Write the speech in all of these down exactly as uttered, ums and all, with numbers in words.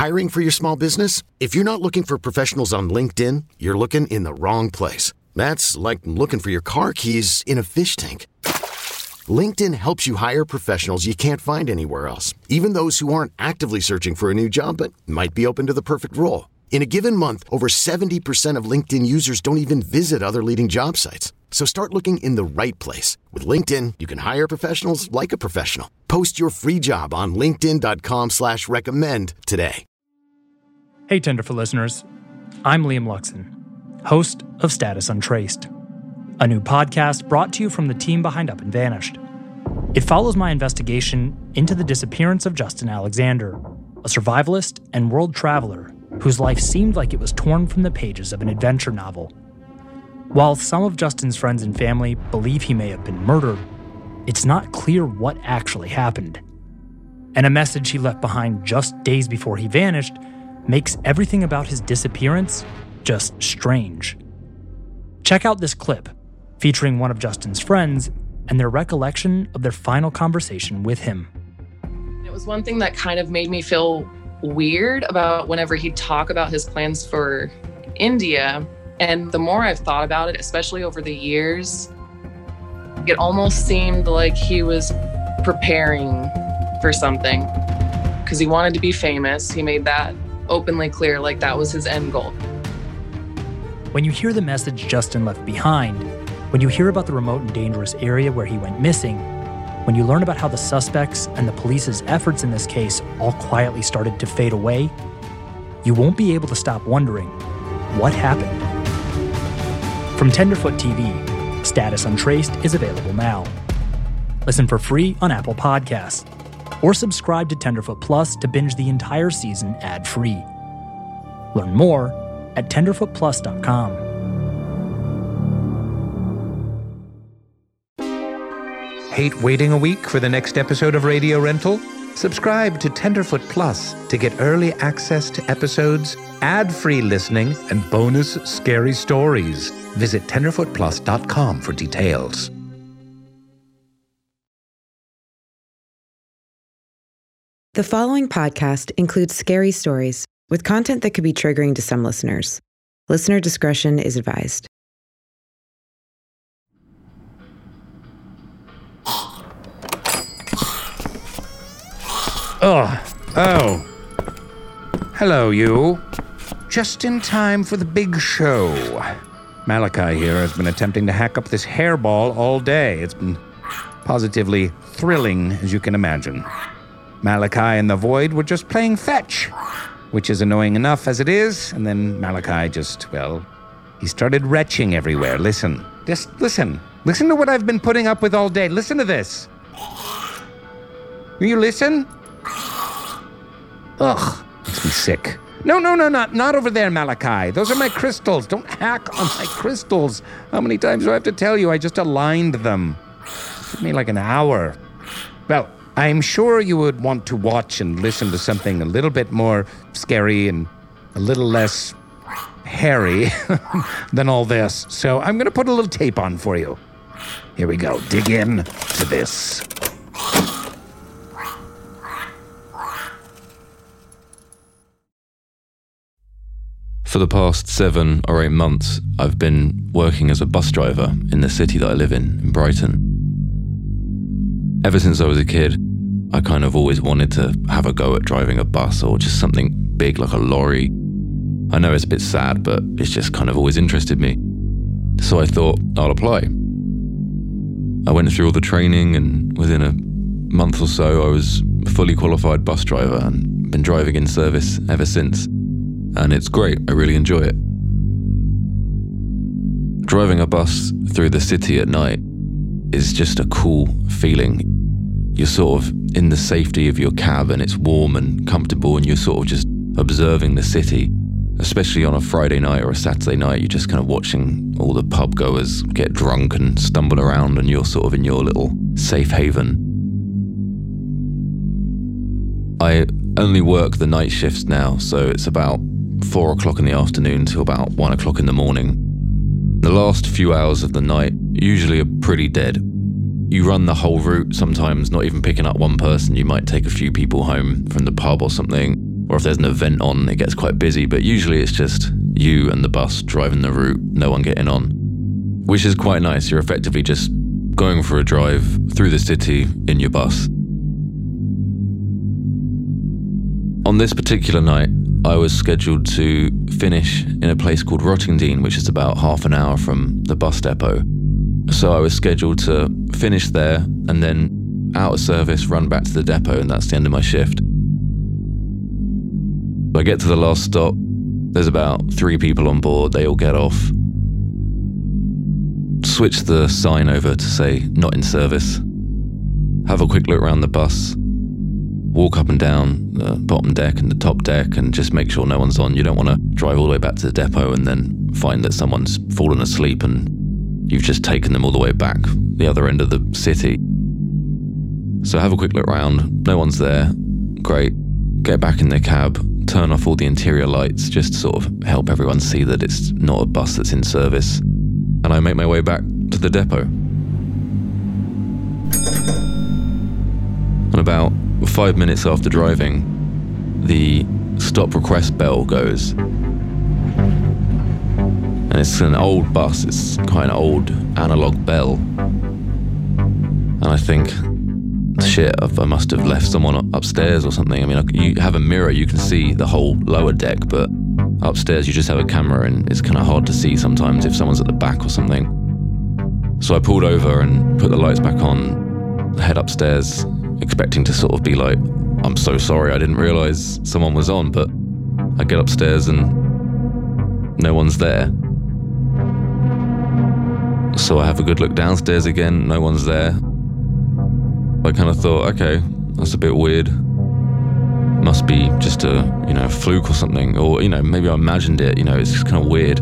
Hiring for your small business? If you're not looking for professionals on LinkedIn, you're looking in the wrong place. That's like looking for your car keys in a fish tank. LinkedIn helps you hire professionals you can't find anywhere else, even those who aren't actively searching for a new job but might be open to the perfect role. In a given month, over seventy percent of LinkedIn users don't even visit other leading job sites. So start looking in the right place. With LinkedIn, you can hire professionals like a professional. Post your free job on linkedin.com slash recommend today. Hey, Tenderfoot listeners. I'm Liam Luxon, host of Status Untraced, a new podcast brought to you from the team behind Up and Vanished. It follows my investigation into the disappearance of Justin Alexander, a survivalist and world traveler whose life seemed like it was torn from the pages of an adventure novel. While some of Justin's friends and family believe he may have been murdered, it's not clear what actually happened. And a message he left behind just days before he vanished makes everything about his disappearance just strange. Check out this clip featuring one of Justin's friends and their recollection of their final conversation with him. It was one thing that kind of made me feel weird about whenever he'd talk about his plans for India. And the more I've thought about it, especially over the years, it almost seemed like he was preparing for something because he wanted to be famous. He made that openly clear, like that was his end goal. When you hear the message Justin left behind, when you hear about the remote and dangerous area where he went missing, when you learn about how the suspects and the police's efforts in this case all quietly started to fade away, you won't be able to stop wondering, what happened? From Tenderfoot T V, Status Untraced is available now. Listen for free on Apple Podcasts, or subscribe to Tenderfoot Plus to binge the entire season ad-free. Learn more at tenderfoot plus dot com. Hate waiting a week for the next episode of Radio Rental? Subscribe to Tenderfoot Plus to get early access to episodes, ad-free listening, and bonus scary stories. Visit tenderfoot plus dot com for details. The following podcast includes scary stories with content that could be triggering to some listeners. Listener discretion is advised. Oh, oh. Hello, you. Just in time for the big show. Malachi here has been attempting to hack up this hairball all day. It's been positively thrilling, as you can imagine. Malachi and the Void were just playing fetch, which is annoying enough as it is, and then Malachi just, well, he started retching everywhere. Listen. Just listen. Listen to what I've been putting up with all day. Listen to this. Will you listen? Ugh, makes me sick. No, no, no, not, not over there, Malachi. Those are my crystals. Don't hack on my crystals. How many times do I have to tell you? I just aligned them. It took me like an hour. Well, I'm sure you would want to watch and listen to something a little bit more scary and a little less hairy than all this. So I'm going to put a little tape on for you. Here we go. Dig in to this. For the past seven or eight months, I've been working as a bus driver in the city that I live in, in Brighton. Ever since I was a kid, I kind of always wanted to have a go at driving a bus or just something big like a lorry. I know it's a bit sad, but it's just kind of always interested me. So I thought, I'll apply. I went through all the training, and within a month or so, I was a fully qualified bus driver and been driving in service ever since. And it's great, I really enjoy it. Driving a bus through the city at night is just a cool feeling. You're sort of in the safety of your cab and it's warm and comfortable and you're sort of just observing the city. Especially on a Friday night or a Saturday night, you're just kind of watching all the pub goers get drunk and stumble around and you're sort of in your little safe haven. I only work the night shifts now, so it's about four o'clock in the afternoon till about one o'clock in the morning. The last few hours of the night usually are pretty dead. You run the whole route, sometimes not even picking up one person. You might take a few people home from the pub or something, or if there's an event on, it gets quite busy, but usually it's just you and the bus driving the route, no one getting on, which is quite nice. You're effectively just going for a drive through the city in your bus. On this particular night, I was scheduled to finish in a place called Rottingdean, which is about half an hour from the bus depot. So I was scheduled to finish there and then out of service, run back to the depot, and that's the end of my shift. I get to the last stop. There's about three people on board. They all get off. Switch the sign over to say not in service. Have a quick look around the bus. Walk up and down the bottom deck and the top deck and just make sure no one's on. You don't want to drive all the way back to the depot and then find that someone's fallen asleep and you've just taken them all the way back the other end of the city. So have a quick look around. No one's there. Great. Get back in the cab. Turn off all the interior lights just to sort of help everyone see that it's not a bus that's in service. And I make my way back to the depot. And about five minutes after driving, the stop request bell goes. And it's an old bus, it's quite an old analog bell. And I think, shit, I must have left someone upstairs or something. I mean, you have a mirror, you can see the whole lower deck, but upstairs you just have a camera and it's kind of hard to see sometimes if someone's at the back or something. So I pulled over and put the lights back on, head upstairs, expecting to sort of be like, I'm so sorry, I didn't realise someone was on, but I get upstairs and no one's there. So I have a good look downstairs again, no one's there. I kind of thought, okay, that's a bit weird. Must be just a, you know, fluke or something, or, you know, maybe I imagined it, you know, it's just kind of weird.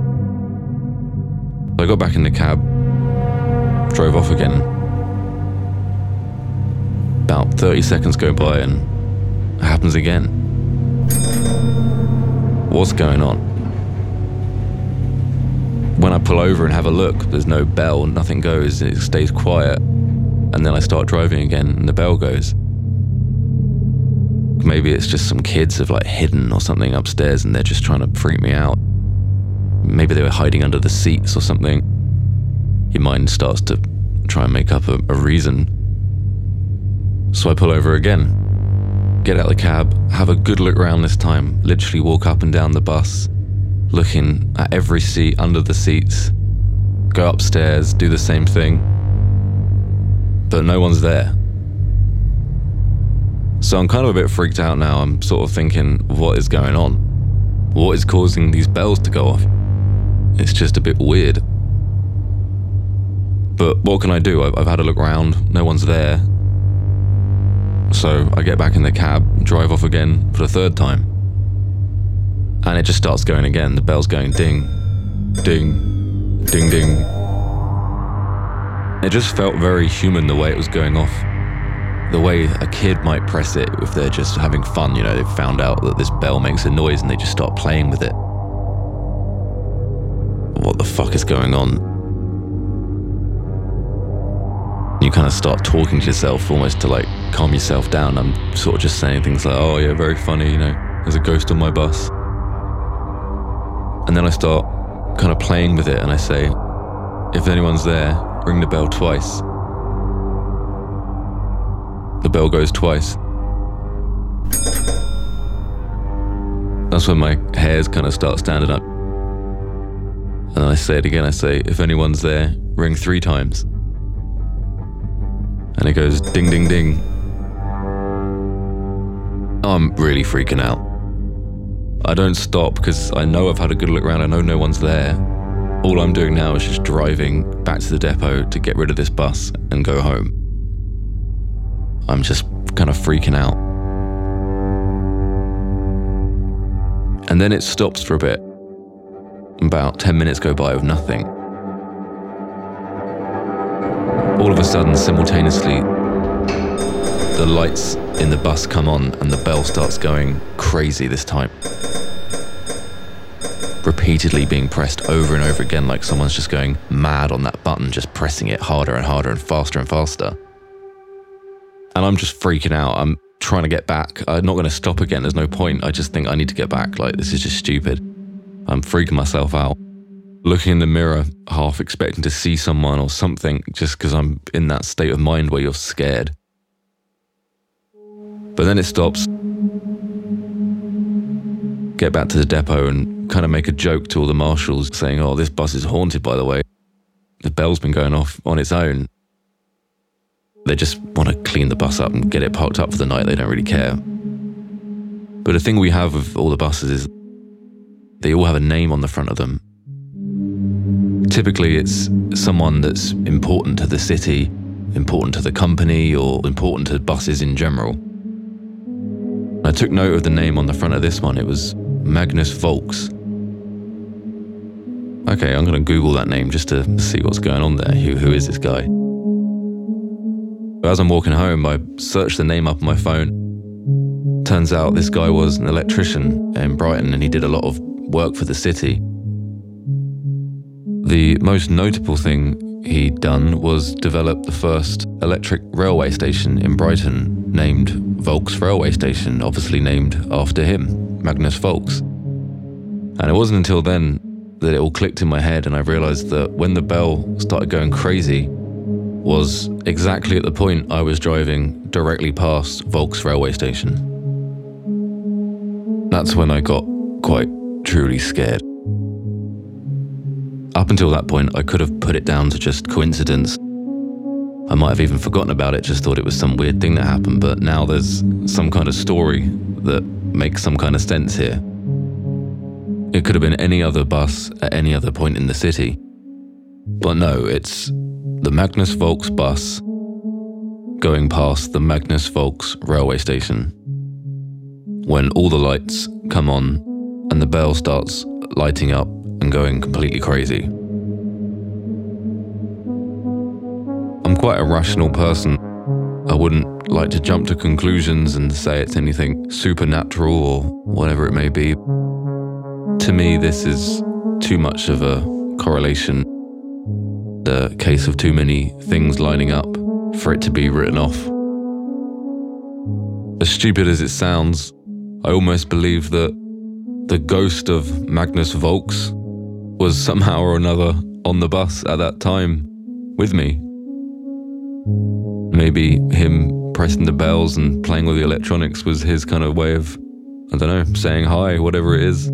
I got back in the cab, drove off again. About thirty seconds go by and it happens again. What's going on? When I pull over and have a look, there's no bell, nothing goes, it stays quiet. And then I start driving again and the bell goes. Maybe it's just some kids have like hidden or something upstairs and they're just trying to freak me out. Maybe they were hiding under the seats or something. Your mind starts to try and make up a, a reason. So I pull over again, get out of the cab, have a good look around this time, literally walk up and down the bus, looking at every seat, under the seats, go upstairs, do the same thing. But no one's there. So I'm kind of a bit freaked out now. I'm sort of thinking, what is going on? What is causing these bells to go off? It's just a bit weird. But what can I do? I've, I've had a look around, no one's there. So I get back in the cab, drive off again for the third time. And it just starts going again. The bell's going ding, ding, ding, ding. It just felt very human the way it was going off. The way a kid might press it if they're just having fun, you know, they've found out that this bell makes a noise and they just start playing with it. What the fuck is going on? You kind of start talking to yourself almost to like calm yourself down. I'm sort of just saying things like, oh yeah, very funny, you know, there's a ghost on my bus. And then I start kind of playing with it and I say, if anyone's there, ring the bell twice. The bell goes twice. That's when my hairs kind of start standing up. And then I say it again, I say, if anyone's there, ring three times. And it goes ding, ding, ding. I'm really freaking out. I don't stop because I know I've had a good look around, I know no one's there. All I'm doing now is just driving back to the depot to get rid of this bus and go home. I'm just kind of freaking out. And then it stops for a bit. About ten minutes go by with nothing. All of a sudden, simultaneously, the lights in the bus come on and the bell starts going crazy this time. Repeatedly being pressed over and over again, like someone's just going mad on that button, just pressing it harder and harder and faster and faster. And I'm just freaking out. I'm trying to get back. I'm not going to stop again. There's no point. I just think I need to get back. Like, this is just stupid. I'm freaking myself out. Looking in the mirror, half expecting to see someone or something, just because I'm in that state of mind where you're scared. But then it stops. Get back to the depot and kind of make a joke to all the marshals saying, oh, this bus is haunted, by the way. The bell's been going off on its own. They just want to clean the bus up and get it parked up for the night. They don't really care. But the thing we have with all the buses is they all have a name on the front of them. Typically, it's someone that's important to the city, important to the company, or important to buses in general. I took note of the name on the front of this one. It was Magnus Volks. Okay, I'm going to Google that name just to see what's going on there. Who, who is this guy? As I'm walking home, I searched the name up on my phone. Turns out this guy was an electrician in Brighton, and he did a lot of work for the city. The most notable thing he'd done was develop the first electric railway station in Brighton, named Volks Railway Station, obviously named after him, Magnus Volks. And it wasn't until then that it all clicked in my head, and I realised that when the bell started going crazy was exactly at the point I was driving directly past Volks Railway Station. That's when I got quite truly scared. Up until that point, I could have put it down to just coincidence. I might have even forgotten about it, just thought it was some weird thing that happened, but now there's some kind of story that makes some kind of sense here. It could have been any other bus at any other point in the city. But no, it's the Magnus Volks bus going past the Magnus Volks railway station. When all the lights come on and the bell starts lighting up and going completely crazy. I'm quite a rational person. I wouldn't like to jump to conclusions and say it's anything supernatural or whatever it may be. To me, this is too much of a correlation, the case of too many things lining up for it to be written off. As stupid as it sounds, I almost believe that the ghost of Magnus Volks was somehow or another on the bus at that time with me. Maybe him pressing the bells and playing with the electronics was his kind of way of, I don't know, saying hi, whatever it is.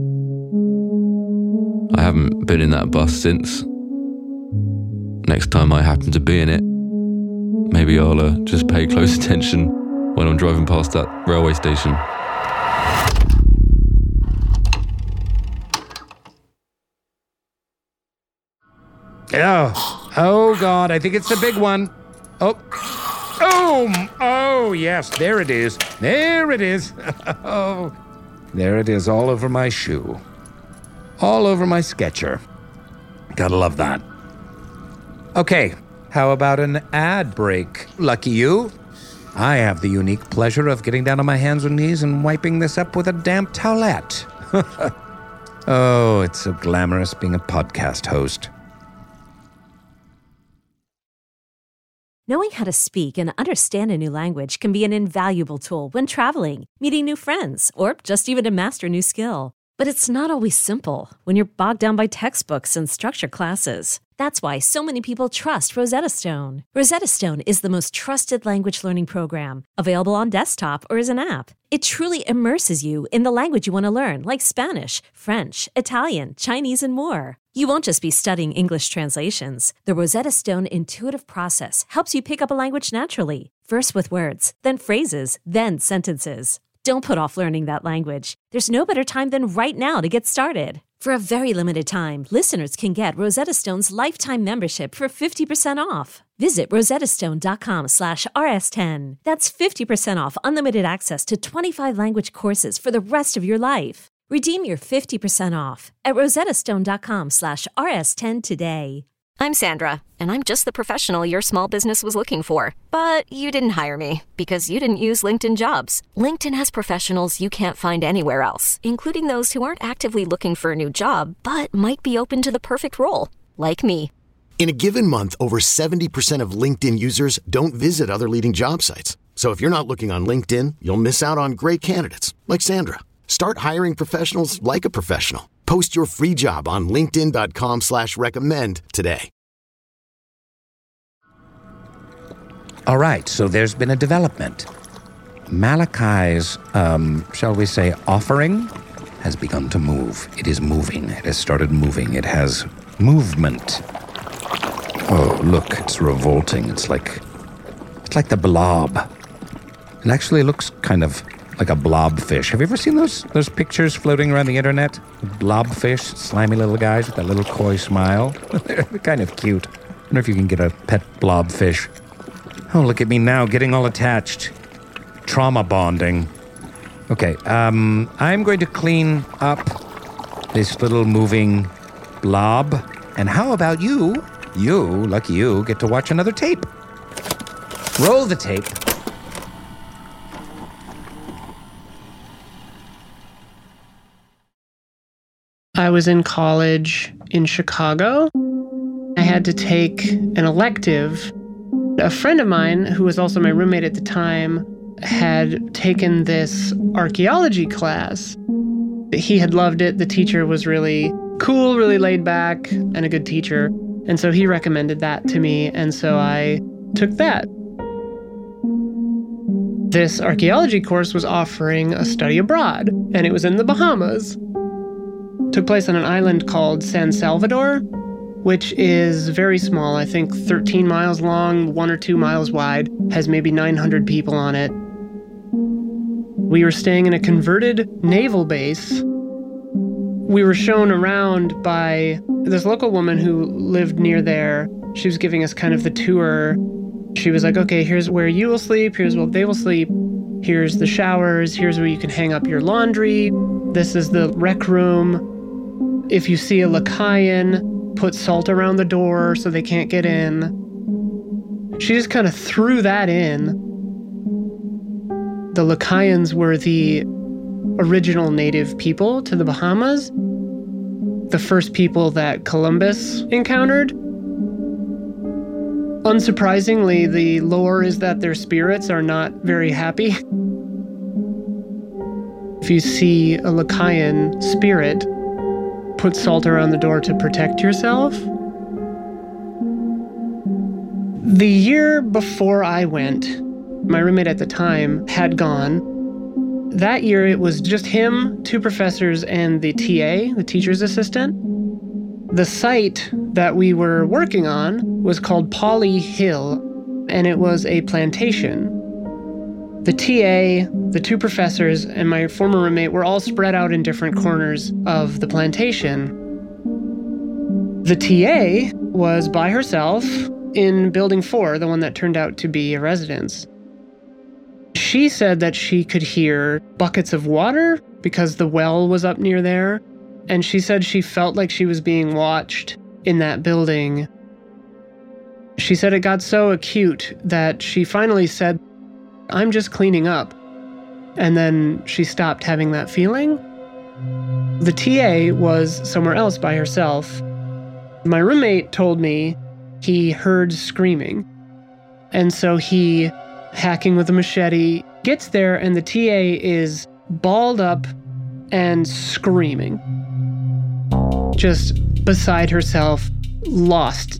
I haven't been in that bus since. Next time I happen to be in it, maybe I'll uh, just pay close attention when I'm driving past that railway station. Oh, oh God, I think it's the big one. Oh, oh, oh, yes, there it is. There it is. Oh, there it is, all over my shoe. All over my Sketcher. Gotta love that. Okay, how about an ad break? Lucky you. I have the unique pleasure of getting down on my hands and knees and wiping this up with a damp towelette. Oh, it's so glamorous being a podcast host. Knowing how to speak and understand a new language can be an invaluable tool when traveling, meeting new friends, or just even to master a new skill. But it's not always simple when you're bogged down by textbooks and structured classes. That's why so many people trust Rosetta Stone. Rosetta Stone is the most trusted language learning program, available on desktop or as an app. It truly immerses you in the language you want to learn, like Spanish, French, Italian, Chinese, and more. You won't just be studying English translations. The Rosetta Stone intuitive process helps you pick up a language naturally, first with words, then phrases, then sentences. Don't put off learning that language. There's no better time than right now to get started. For a very limited time, listeners can get Rosetta Stone's lifetime membership for fifty percent off. Visit rosettastone.com slash rs10. That's fifty percent off unlimited access to twenty-five language courses for the rest of your life. Redeem your fifty percent off at rosettastone.com slash rs10 today. I'm Sandra, and I'm just the professional your small business was looking for. But you didn't hire me because you didn't use LinkedIn Jobs. LinkedIn has professionals you can't find anywhere else, including those who aren't actively looking for a new job, but might be open to the perfect role, like me. In a given month, over seventy percent of LinkedIn users don't visit other leading job sites. So if you're not looking on LinkedIn, you'll miss out on great candidates like Sandra. Start hiring professionals like a professional. Post your free job on linkedin dot com slash recommend today. All right, so there's been a development. Malachi's, um, shall we say, offering has begun to move. It is moving. It has started moving. It has movement. Oh, look, it's revolting. It's like, it's like the blob. It actually looks kind of like a blobfish. Have you ever seen those those pictures floating around the internet? Blobfish, slimy little guys with that little coy smile. They're kind of cute. I wonder if you can get a pet blobfish. Oh, look at me now, getting all attached. Trauma bonding. Okay, um, I'm going to clean up this little moving blob. And how about you? You, lucky you, get to watch another tape. Roll the tape. I was in college in Chicago. I had to take an elective. A friend of mine, who was also my roommate at the time, had taken this archaeology class. He had loved it. The teacher was really cool, really laid back, and a good teacher. And so he recommended that to me, and so I took that. This archaeology course was offering a study abroad, and it was in the Bahamas. It took place on an island called San Salvador, which is very small, I think thirteen miles long, one or two miles wide, has maybe nine hundred people on it. We were staying in a converted naval base. We were shown around by this local woman who lived near there. She was giving us kind of the tour. She was like, okay, here's where you will sleep, here's where they will sleep, here's the showers, here's where you can hang up your laundry, this is the rec room. If you see a Lacayan, put salt around the door so they can't get in. She just kind of threw that in. The Lacayans were the original native people to the Bahamas, the first people that Columbus encountered. Unsurprisingly, the lore is that their spirits are not very happy. If you see a Lacayan spirit, put salt around the door to protect yourself. The year before I went, my roommate at the time had gone. That year it was just him, two professors, and the T A, the teacher's assistant. The site that we were working on was called Polly Hill, and it was a plantation. The T A, the two professors, and my former roommate were all spread out in different corners of the plantation. The T A was by herself in Building four, the one that turned out to be a residence. She said that she could hear buckets of water because the well was up near there, and she said she felt like she was being watched in that building. She said it got so acute that she finally said, I'm just cleaning up. And then she stopped having that feeling. The T A was somewhere else by herself. My roommate told me he heard screaming. And so he, hacking with a machete, gets there and the T A is balled up and screaming. Just beside herself, lost.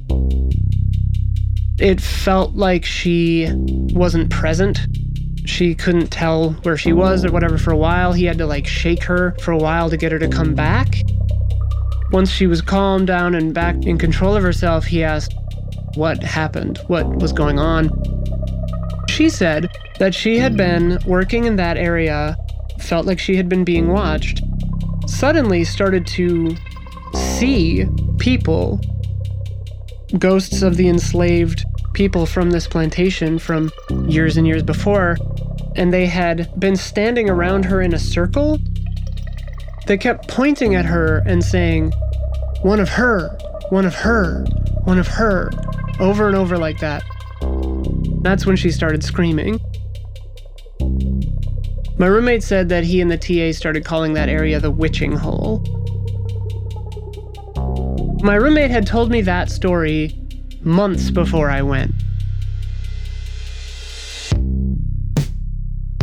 It felt like she wasn't present. She couldn't tell where she was or whatever for a while. He had to like shake her for a while to get her to come back. Once she was calmed down and back in control of herself, he asked what happened, what was going on. She said that she had been working in that area, felt like she had been being watched, suddenly started to see people, ghosts of the enslaved people from this plantation from years and years before, and they had been standing around her in a circle. They kept pointing at her and saying, one of her, one of her, one of her, over and over like that. That's when she started screaming. My roommate said that he and the T A started calling that area the witching hole. My roommate had told me that story months before I went.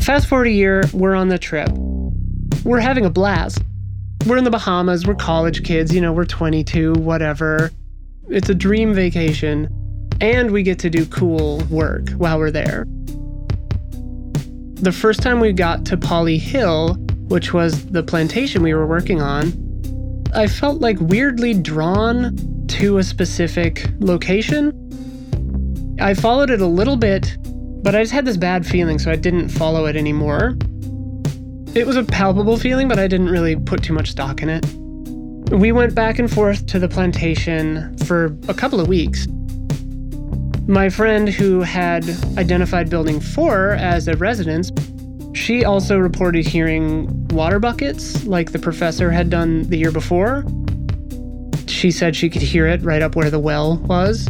Fast forward a year, we're on the trip. We're having a blast. We're in the Bahamas, we're college kids, you know, we're twenty-two, whatever. It's a dream vacation, and we get to do cool work while we're there. The first time we got to Polly Hill, which was the plantation we were working on, I felt like weirdly drawn to a specific location. I followed it a little bit, but I just had this bad feeling, so I didn't follow it anymore. It was a palpable feeling, but I didn't really put too much stock in it. We went back and forth to the plantation for a couple of weeks. My friend who had identified Building four as a residence, she also reported hearing water buckets like the professor had done the year before. She said she could hear it right up where the well was.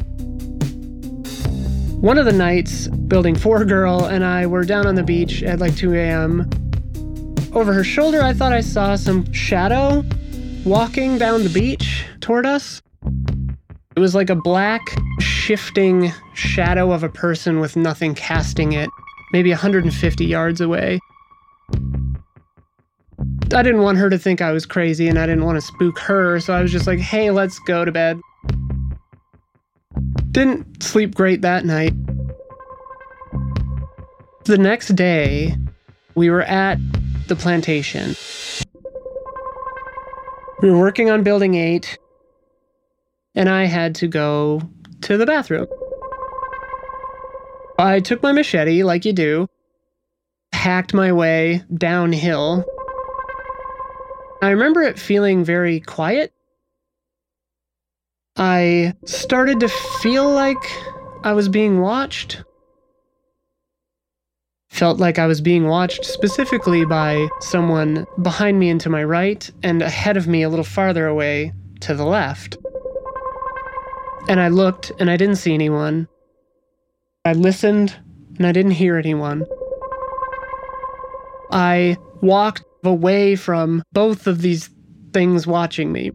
One of the nights, Building four girl and I were down on the beach at like two a.m. Over her shoulder, I thought I saw some shadow walking down the beach toward us. It was like a black, shifting shadow of a person with nothing casting it, maybe one hundred fifty yards away. I didn't want her to think I was crazy, and I didn't want to spook her, so I was just like, hey, let's go to bed. Didn't sleep great that night. The next day, we were at the plantation. We were working on Building eight, and I had to go to the bathroom. I took my machete, like you do, hacked my way downhill. I remember it feeling very quiet. I started to feel like I was being watched. Felt like I was being watched specifically by someone behind me and to my right, and ahead of me a little farther away to the left. And I looked, and I didn't see anyone. I listened, and I didn't hear anyone. I walked away from both of these things watching me.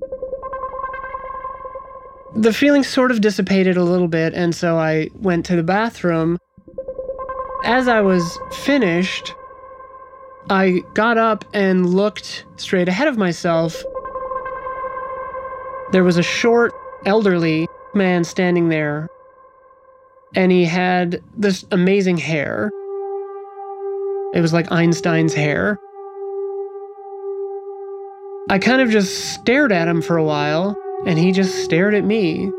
The feeling sort of dissipated a little bit, and so I went to the bathroom. As I was finished, I got up and looked straight ahead of myself. There was a short, elderly man standing there, and he had this amazing hair. It was like Einstein's hair. I kind of just stared at him for a while, and he just stared at me.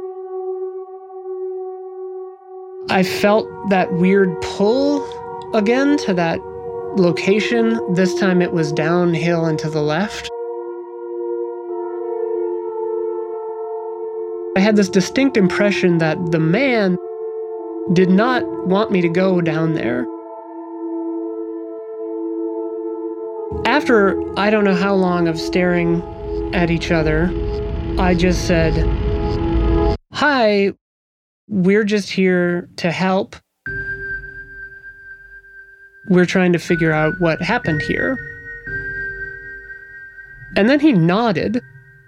I felt that weird pull again to that location. This time it was downhill and to the left. I had this distinct impression that the man did not want me to go down there. After I don't know how long of staring at each other, I just said, "Hi, we're just here to help. We're trying to figure out what happened here." And then he nodded.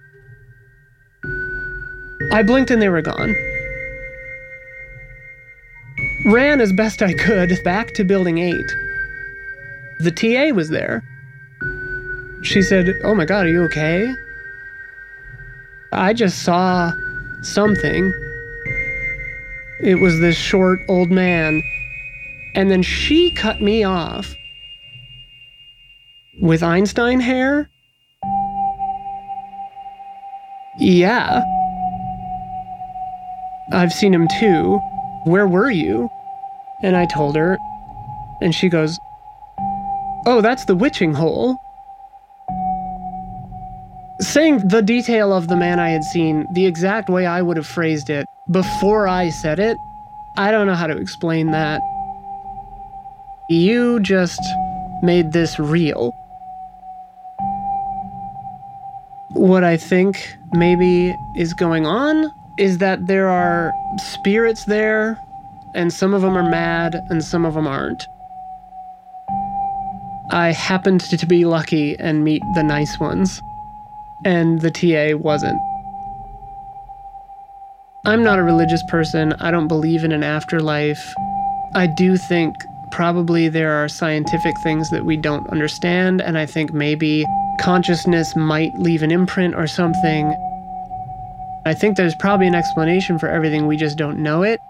I blinked and they were gone. Ran as best I could back to Building eight. The T A was there. She said, "Oh my God, are you okay?" I just saw something. It was this short old man. And then she cut me off with Einstein hair. Yeah. I've seen him too. Where were you? And I told her, and she goes, "Oh, that's the witching hole." Saying the detail of the man I had seen the exact way I would have phrased it before I said it, I don't know how to explain that. You just made this real. What I think maybe is going on is that there are spirits there, and some of them are mad and some of them aren't. I happened to be lucky and meet the nice ones, and the T A wasn't. I'm not a religious person. I don't believe in an afterlife. I do think probably there are scientific things that we don't understand, and I think maybe consciousness might leave an imprint or something. I think there's probably an explanation for everything, we just don't know it.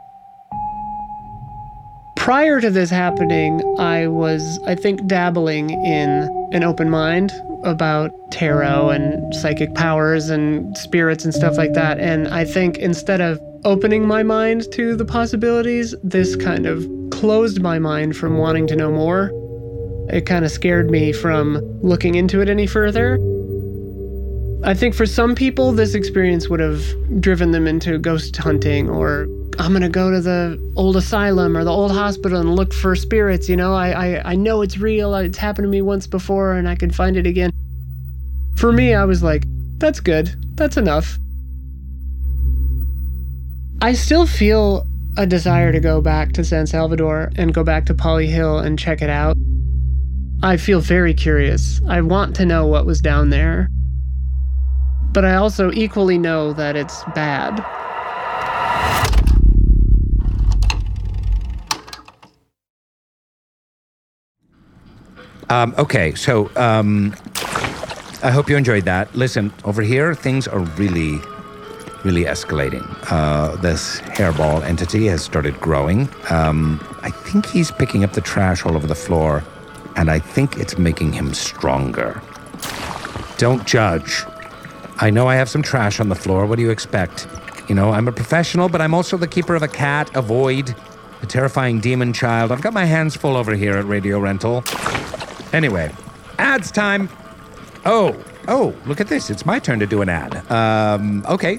Prior to this happening, I was, I think, dabbling in an open mind about tarot and psychic powers and spirits and stuff like that. And I think instead of opening my mind to the possibilities, this kind of closed my mind from wanting to know more. It kind of scared me from looking into it any further. I think for some people, this experience would have driven them into ghost hunting, or I'm going to go to the old asylum or the old hospital and look for spirits, you know? I, I, I know it's real, it's happened to me once before and I can find it again. For me, I was like, that's good, that's enough. I still feel a desire to go back to San Salvador and go back to Polly Hill and check it out. I feel very curious. I want to know what was down there. But I also equally know that it's bad. Um, okay, so um, I hope you enjoyed that. Listen, over here, things are really, really escalating. Uh, this hairball entity has started growing. Um, I think he's picking up the trash all over the floor, and I think it's making him stronger. Don't judge. I know I have some trash on the floor. What do you expect? You know, I'm a professional, but I'm also the keeper of a cat, a void, a terrifying demon child. I've got my hands full over here at Radio Rental. Anyway, ads time. Oh, oh, look at this. It's my turn to do an ad. Um, okay.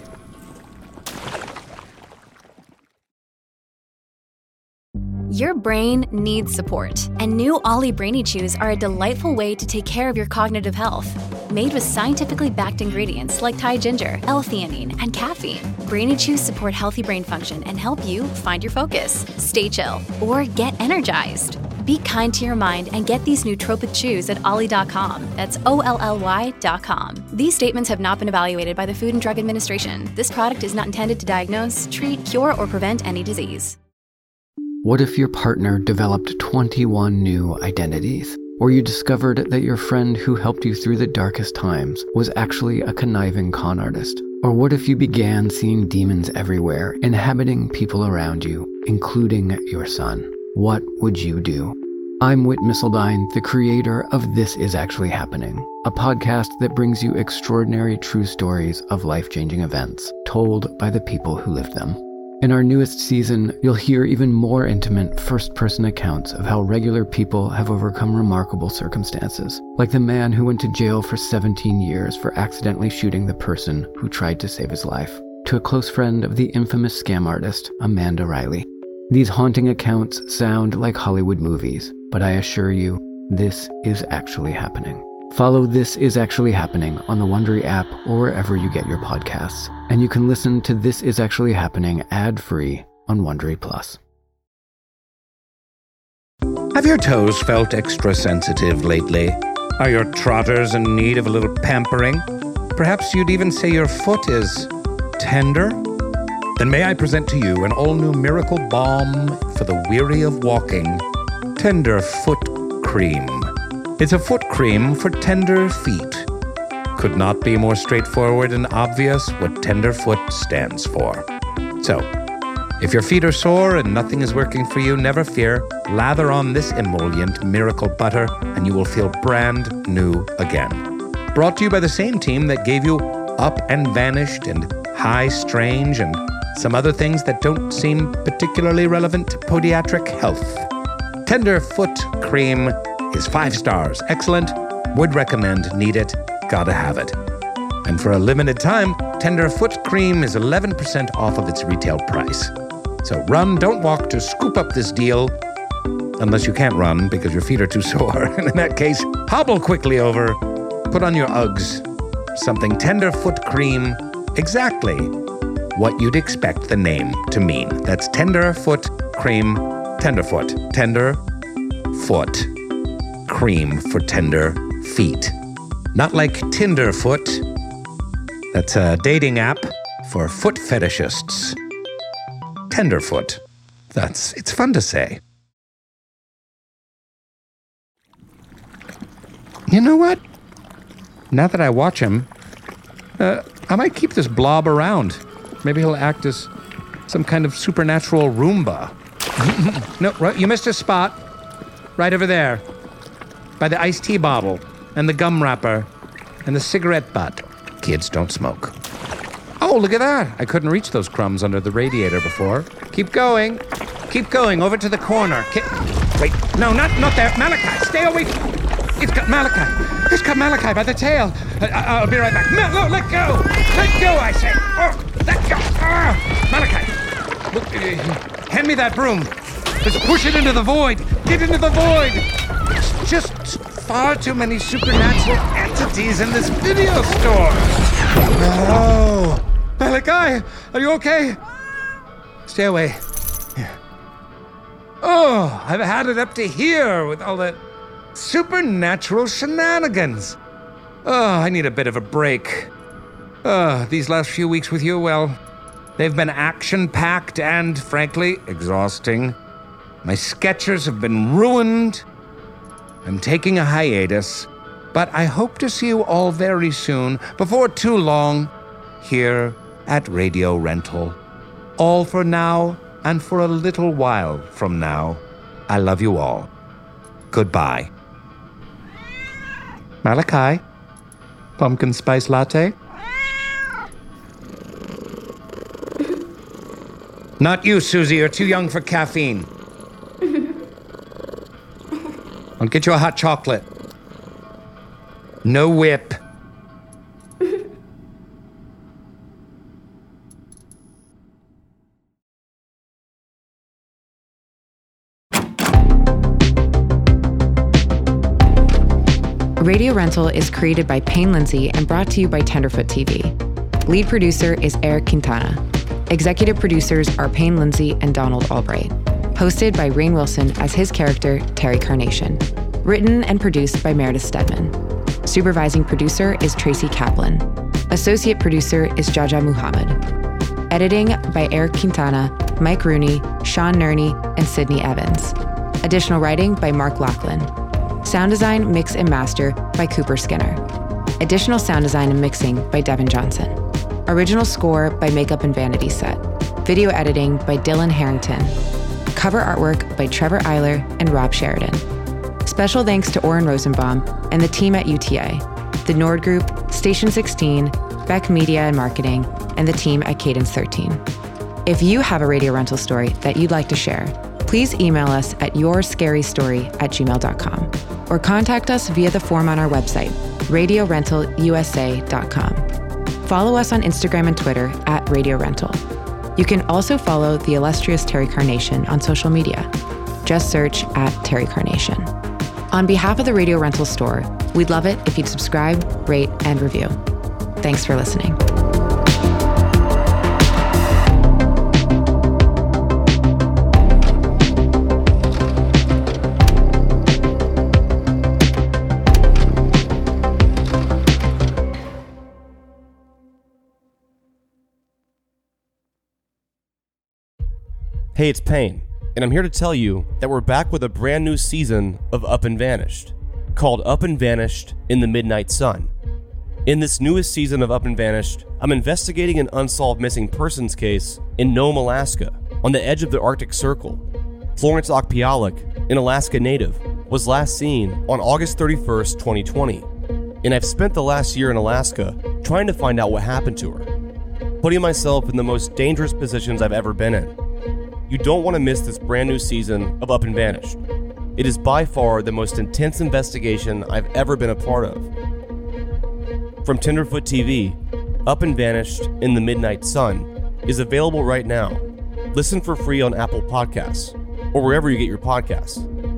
Your brain needs support, and new Ollie Brainy Chews are a delightful way to take care of your cognitive health. Made with scientifically backed ingredients like Thai ginger, L-theanine, and caffeine, Brainy Chews support healthy brain function and help you find your focus, stay chill, or get energized. Be kind to your mind and get these nootropic chews at ollie dot com. That's O L L Y dot com. These statements have not been evaluated by the Food and Drug Administration. This product is not intended to diagnose, treat, cure, or prevent any disease. What if your partner developed twenty-one new identities? Or you discovered that your friend who helped you through the darkest times was actually a conniving con artist? Or what if you began seeing demons everywhere, inhabiting people around you, including your son? What would you do? I'm Whit Missildine, the creator of This Is Actually Happening, a podcast that brings you extraordinary true stories of life-changing events told by the people who lived them. In our newest season, you'll hear even more intimate first-person accounts of how regular people have overcome remarkable circumstances, like the man who went to jail for seventeen years for accidentally shooting the person who tried to save his life, to a close friend of the infamous scam artist, Amanda Riley. These haunting accounts sound like Hollywood movies, but I assure you, this is actually happening. Follow This Is Actually Happening on the Wondery app or wherever you get your podcasts. And you can listen to This Is Actually Happening ad-free on Wondery Plus. Have your toes felt extra sensitive lately? Are your trotters in need of a little pampering? Perhaps you'd even say your foot is tender? Then may I present to you an all-new miracle balm for the weary of walking, Tender Foot Cream. It's a foot cream for tender feet. Could not be more straightforward and obvious what Tenderfoot stands for. So, if your feet are sore and nothing is working for you, never fear. Lather on this emollient miracle butter and you will feel brand new again. Brought to you by the same team that gave you Up and Vanished and High Strange and some other things that don't seem particularly relevant to podiatric health. Tenderfoot Cream is five stars. Excellent. Would recommend. Need it. Gotta have it. And for a limited time, Tenderfoot Cream is eleven percent off of its retail price. So run, don't walk to scoop up this deal. Unless you can't run because your feet are too sore. And in that case, hobble quickly over. Put on your Uggs. Something Tenderfoot Cream. Exactly what you'd expect the name to mean. That's Tenderfoot Cream. Tenderfoot. Tender foot. Cream for tender feet. Not like Tinderfoot. That's a dating app for foot fetishists. Tenderfoot. That's, it's fun to say. You know what? Now that I watch him, uh, I might keep this blob around. Maybe he'll act as some kind of supernatural Roomba. No, right, you missed a spot. Right over there. By the iced tea bottle, and the gum wrapper, and the cigarette butt. Kids don't smoke. Oh, look at that. I couldn't reach those crumbs under the radiator before. Keep going. Keep going, over to the corner. Ki- Wait, no, not not there. Malachi, stay away. It's got Malachi. It's got Malachi by the tail. I- I'll be right back. No, let go. Let go, I say. Oh, let go. Ah, Malachi. Look, uh, hand me that broom. Let's push it into the void. Get into the void. It's just far too many supernatural entities in this video store. Oh, Malachi, are you okay? Stay away. Oh, I've had it up to here with all the supernatural shenanigans. Oh, I need a bit of a break. Oh, these last few weeks with you, well, they've been action-packed and, frankly, exhausting. My sketchers have been ruined. I'm taking a hiatus, but I hope to see you all very soon, before too long, here at Radio Rental. All for now, and for a little while from now. I love you all. Goodbye. Malachi? Pumpkin spice latte? Not you, Susie. You're too young for caffeine. I'll get you a hot chocolate. No whip. Radio Rental is created by Payne Lindsay and brought to you by Tenderfoot T V. Lead producer is Eric Quintana. Executive producers are Payne Lindsay and Donald Albright. Hosted by Rainn Wilson as his character, Terry Carnation. Written and produced by Meredith Stedman. Supervising producer is Tracy Kaplan. Associate producer is Jaja Muhammad. Editing by Eric Quintana, Mike Rooney, Sean Nerney, and Sydney Evans. Additional writing by Mark Lachlan. Sound design, mix, and master by Cooper Skinner. Additional sound design and mixing by Devin Johnson. Original score by Makeup and Vanity Set. Video editing by Dylan Harrington. Cover artwork by Trevor Eiler and Rob Sheridan. Special thanks to Oren Rosenbaum and the team at U T A, the Nord Group, Station sixteen, Beck Media and Marketing, and the team at Cadence thirteen. If you have a radio rental story that you'd like to share, please email us at yourscarystory at gmail dot com or contact us via the form on our website, radio rental u s a dot com. Follow us on Instagram and Twitter at Radio Rental. You can also follow the illustrious Terry Carnation on social media. Just search at Terry Carnation. On behalf of the Radio Rental store, we'd love it if you'd subscribe, rate, and review. Thanks for listening. Hey, it's Payne, and I'm here to tell you that we're back with a brand new season of Up and Vanished, called Up and Vanished in the Midnight Sun. In this newest season of Up and Vanished, I'm investigating an unsolved missing persons case in Nome, Alaska, on the edge of the Arctic Circle. Florence Okpialek, an Alaska native, was last seen on August thirty-first, twenty twenty, and I've spent the last year in Alaska trying to find out what happened to her, putting myself in the most dangerous positions I've ever been in. You don't want to miss this brand new season of Up and Vanished. It is by far the most intense investigation I've ever been a part of. From Tenderfoot T V, Up and Vanished in the Midnight Sun is available right now. Listen for free on Apple Podcasts or wherever you get your podcasts.